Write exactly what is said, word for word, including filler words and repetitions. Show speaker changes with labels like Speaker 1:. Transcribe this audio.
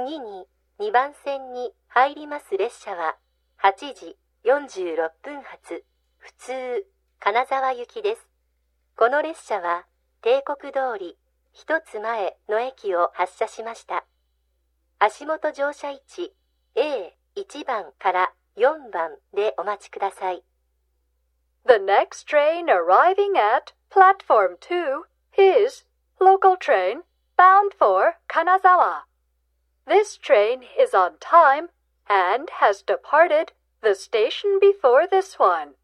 Speaker 1: 次ににばん線に入ります列車ははちじよんじゅうろっぷん発普通金沢行きです。この列車は帝国通り一つ前の駅を発車しました。足元乗車位置 エーいち 番からよんばんでお待ちください。
Speaker 2: The next train arriving at platform two is local train bound for Kanazawa. This train is on time and has departed the station before this one.